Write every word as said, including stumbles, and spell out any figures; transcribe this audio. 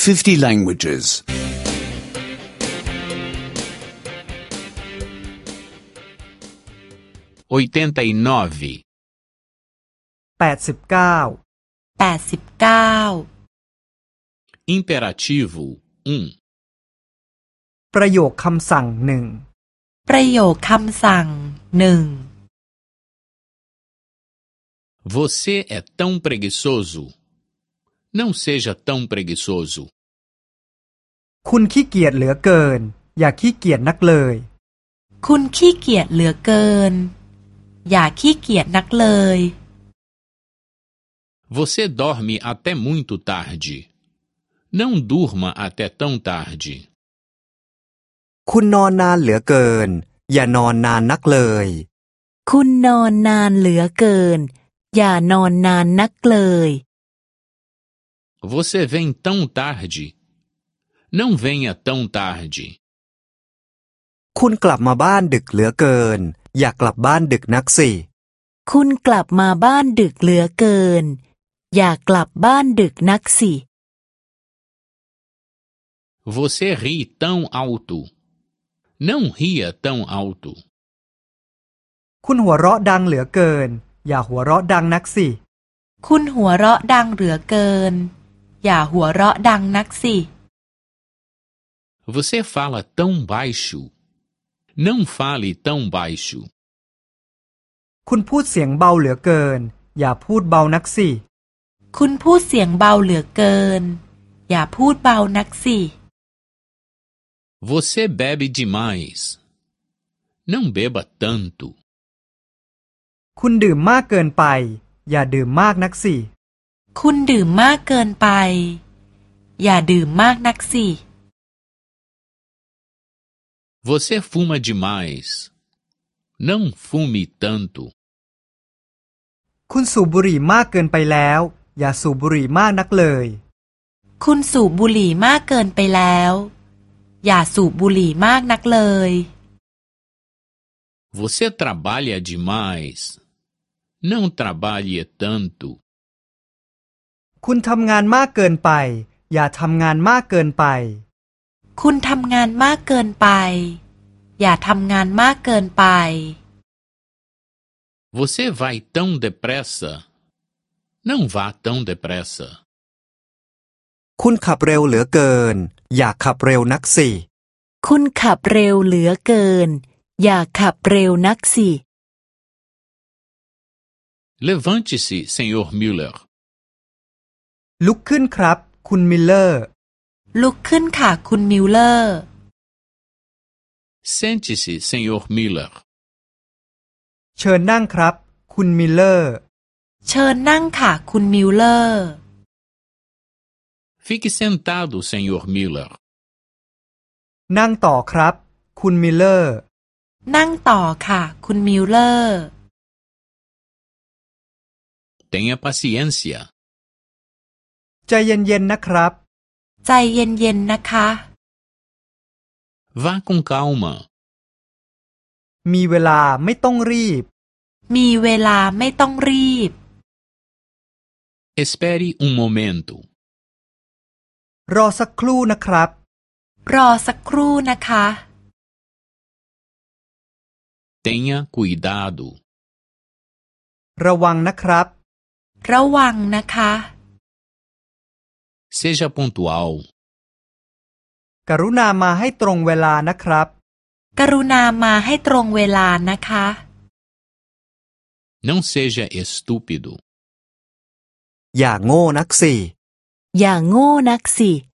fifty languages. oitenta e nove. แปดสิบเก้าแปดสิบเก้า Imperativo um. ประโยคคำสั่งหนึ่งประโยคคำสั่งหนึ่ง Você é tão preguiçoso. Não seja tão preguiçoso. คุณขี้เกียจเหลือเกินอย่าขี้เกียจนักเลยคุณขี้เกียจเหลือเกินอย่าขี้เกียจนักเลย Você dorme até muito tarde. Não durma até tão tarde. คุณนอนนานเหลือเกินอย่านอนนานนักเลยคุณนอนนานเหลือเกินอย่านอนนานนักเลย Você vem tão tarde. Não venha tão tarde. คุณกลับมาบ้านดึกเหลือเกินอย่ากลับบ้านดึกนักสิคุณกลับมาบ้านดึกเหลือเกินอย่ากลับบ้านดึกนักสิ Você ri tão alto. Não ria tão alto. คุณหัวเราะดังเหลือเกินอย่าหัวเราะดังนักสิคุณหัวเราะดังเหลือเกินอย่าหัวเราะดังนักสิ Você fala tão baixo. Não fale tão baixo. คุณพูดเสียงเบาเหลือเกินอย่าพูดเบานักสิคุณพูดเสียงเบาเหลือเกินอย่าพูดเบานักสิ Você bebe demais. Não beba tanto. คุณดื่มมากเกินไปอย่าดื่มมากนักสิคุณดื่มมากเกินไปอย่าดื่มมากนักสิ Você fuma demais. Não fume tanto. คุณสูบบุหรี่มากเกินไปแล้วอย่าสูบบุหรี่มากนักเลยคุณสูบบุหรี่มากเกินไปแล้วอย่าสูบบุหรี่มากนักเลย Você trabalha demais. Não trabalhe tanto. คุณทำงานมากเกินไปอย่าทำงานมากเกินไปคุณทำงานมากเกินไปอย่าทำงานมากเกินไป Você vai tão depressa. Não vá tão depressa. คุณขับเร็วเหลือเกินอย่าขับเร็วนักสิคุณขับเร็วเหลือเกินอย่าขับเร็วนักสิ Levante-se, senhor Müller. ลุกขึ้นครับคุณมิลเลอร์ลุกขึ้นค่ะคุณมิลเลอร์ Sente-se, senhor Müller. เชิญนั่งครับคุณมิลเลอร์เชิญนั่งค่ะคุณมิลเลอร์ Fique sentado, senhor Müller. นั่งต่อครับคุณมิลเลอร์นั่งต่อค่ะคุณมิลเลอร์ Tenha paciência. ใจเย็นๆนะครับใจเย็นๆนะคะ Vá com calma. มีเวลาไม่ต้องรีบมีเวลาไม่ต้องรีบ Espere um momento. รอสักครู่นะครับรอสักครู่นะคะ Tenha cuidado. ระวังนะครับระวังนะคะ Seja pontual. กรุณามาให้ตรงเวลานะครับกรุณามาให้ตรงเวลานะคะ Não seja estúpido. อย่าโง่นักสิอย่าโง่นักสิ